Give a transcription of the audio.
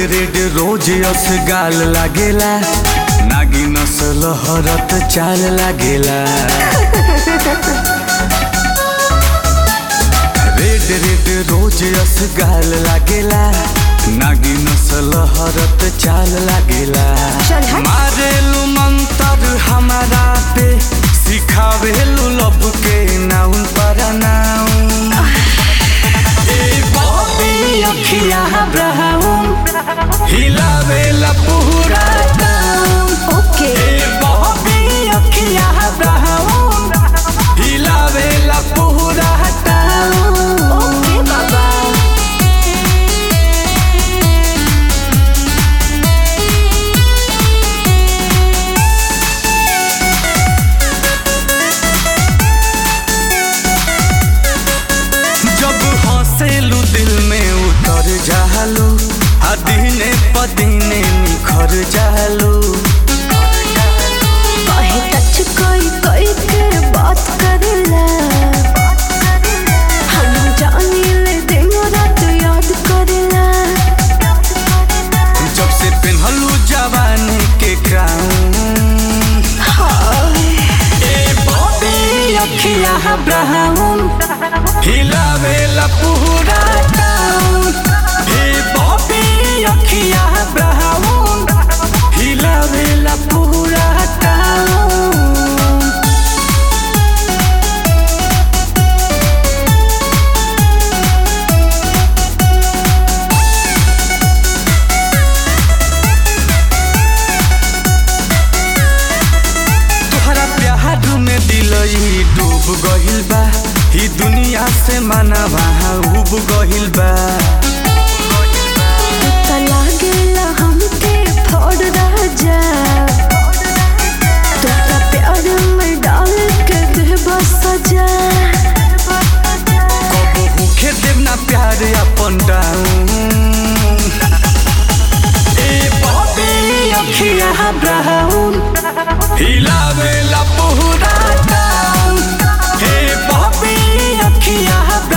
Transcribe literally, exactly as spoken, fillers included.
Red rose अस गाल लागेला, नागी नसल हरत चाल लागेला। रेड रेड रोज अस गाल लागेला, नागी नसल हरत चाल लागेला। मारेलू मंतर हमारा पे, सिखावेलू लब के नाउन पर नाउन। ए बॉबी अखिया ब्राउन, हिलावेला पूरा टाउन। ओके ए बॉबी अखिया ब्राउन, हिलावेला पूरा टाउन। ओके बाबा। जब हंसेलू दिल में उतर जालू, आ दिने पदीने निखर जालू। कहे टच कोई कोई के बात करेला, हम जानी ले दिन रात याद करेला। जब से पहनलू जवानी के क्राउन, ए बॉबी अखिया ब्राउन, हिलावेला पूरा टाउन। ए बॉबी अखिया ब्राउन, हिलावेला पूरा टाउन। तोहरा प्यार में दिल ही डूब गइल बा, ही दुनिया से मनवा उब गइल बा। तो लागेला हमके फोड़ राजा, तोरा प्यार में डाल के देबा सजा। कबो भूखे देव ना प्यार अपन डाउन। ए बॉबी अखिया ब्राउन, हिलावेला पूरा टाउन। ए बॉबी अखिया